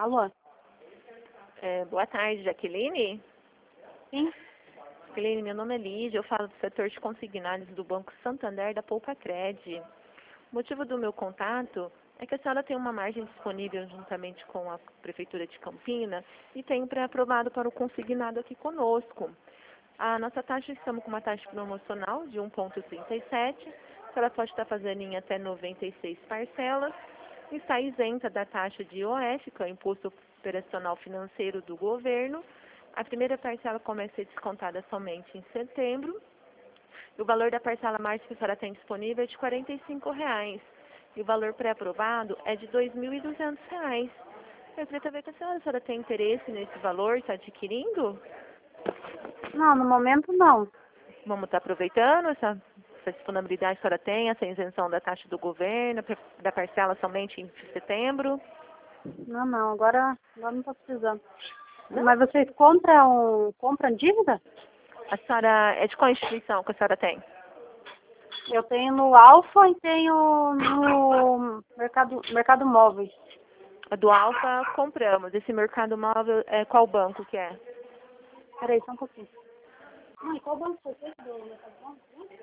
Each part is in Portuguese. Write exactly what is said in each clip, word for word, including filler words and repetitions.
Alô? É, boa tarde, Jaqueline. Sim? Jaqueline, meu nome é Lídia, eu falo do setor de consignados do Banco Santander da Poupa Cred. O motivo do meu contato é que a senhora tem uma margem disponível juntamente com a Prefeitura de Campina e tem pré-aprovado para o consignado aqui conosco. A nossa taxa, estamos com uma taxa promocional de um vírgula trinta e sete, a senhora pode estar fazendo em até noventa e seis parcelas e está isenta da taxa de I O F, que é o Imposto Operacional Financeiro do Governo. A primeira parcela começa a ser descontada somente em setembro. E o valor da parcela mais que a senhora tem disponível é de quarenta e cinco reais. E o valor pré-aprovado é de dois mil e duzentos reais. Eu queria saber se a senhora, a senhora tem interesse nesse valor, está adquirindo? Não, no momento não. Vamos estar aproveitando essa, essa disponibilidade que a senhora tem, essa isenção da taxa do governo, da parcela somente em setembro? Não, não, agora, agora não estou precisando. Não? Mas vocês compram, compram dívida? A senhora, é de qual instituição que a senhora tem? Eu tenho no Alfa e tenho no Mercado, Mercado Móveis. A do Alfa compramos. Esse mercado móvel, é, qual banco que é? Peraí, só um pouquinho. Mãe, qual banco você fez do Mercado Móveis?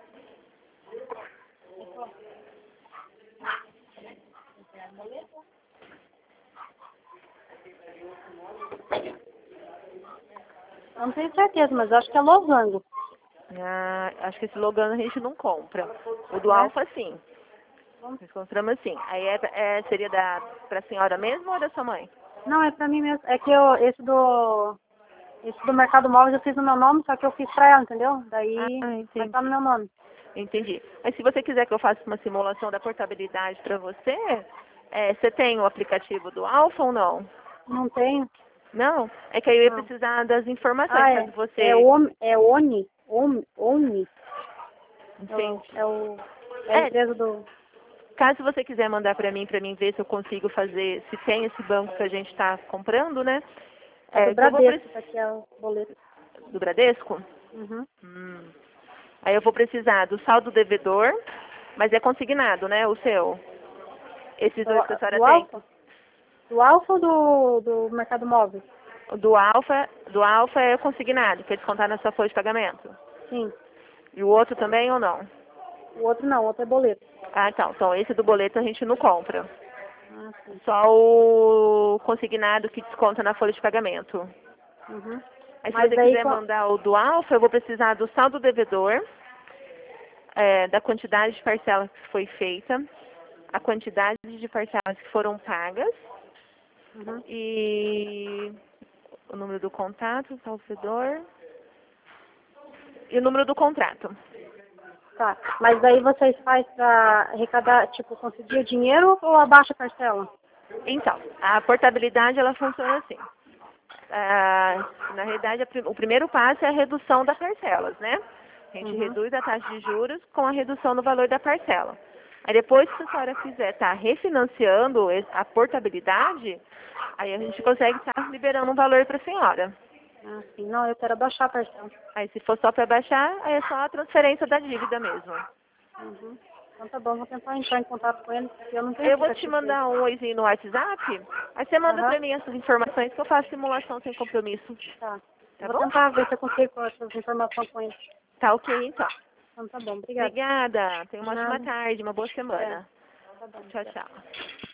Eu não tenho certeza, mas eu acho que é Losango. Ah, acho que esse Logano a gente não compra. O do É? Alfa, sim. Nós compramos sim. Aí é, é, seria da, pra senhora mesmo ou da sua mãe? Não, é pra mim mesmo. É que eu, esse do esse do Mercado Móveis eu fiz no meu nome, só que eu fiz pra ela, entendeu? Daí Ah, vai entendi. estar no meu nome. Entendi. Mas se você quiser que eu faça uma simulação da portabilidade para você, é, você tem o aplicativo do Alfa ou não? Não tenho? Não? É que aí eu ia Não. precisar das informações, Ah, é. caso É você... o é Oni, Oni, Oni. É o, Entendi. é o é a É, empresa do caso você quiser mandar para mim, para mim ver se eu consigo fazer, se tem esse banco que a gente está comprando, né? é do É, que eu vou Bradesco, precisar... tá aqui é o boleto. Do Bradesco? Uhum. Hum. Aí eu vou precisar do saldo devedor, mas é consignado, né? O seu. Esses dois que a Do, senhora do tem. Alfa? Do Alfa ou do, do Mercado Móveis? O do Alfa, do Alfa é consignado, que é descontar na sua folha de pagamento. Sim. E o outro também ou não? O outro não, o outro é boleto. Ah, então. Então esse do boleto a gente não compra. Ah, sim. Só o consignado que desconta na folha de pagamento. Uhum. Aí se Mas você aí quiser qual- mandar o do Alfa, eu vou precisar do saldo devedor, é, da quantidade de parcelas que foi feita, a quantidade de parcelas que foram pagas uhum. e o número do contato, salvador e o número do contrato. Tá. Mas daí vocês fazem pra arrecadar, tipo, conseguir o dinheiro ou abaixa a parcela? Então, a portabilidade ela funciona assim. Ah, na realidade, a pri- o primeiro passo é a redução das parcelas, né? A gente Uhum. reduz a taxa de juros com a redução no valor da parcela. Aí depois que a senhora quiser estar refinanciando es- a portabilidade, aí a gente consegue estar liberando um valor para a senhora. Ah, sim. Não, eu quero abaixar a parcela. Aí se for só para baixar, aí é só a transferência da dívida mesmo. Uhum. Então tá bom, vou tentar entrar em contato com ele, porque eu não tenho Eu vou te aplicativo dele. mandar um oizinho no WhatsApp, aí você manda Aham. para mim essas informações que eu faço simulação sem compromisso. Tá. Tá Eu vou bom? tentar ver se eu consigo com essas informações com ele. Tá ok, então. Então tá bom, obrigada. Obrigada. Tenha De uma ótima nada. tarde, uma boa É. semana. Tá bom, Tchau, obrigada. tchau.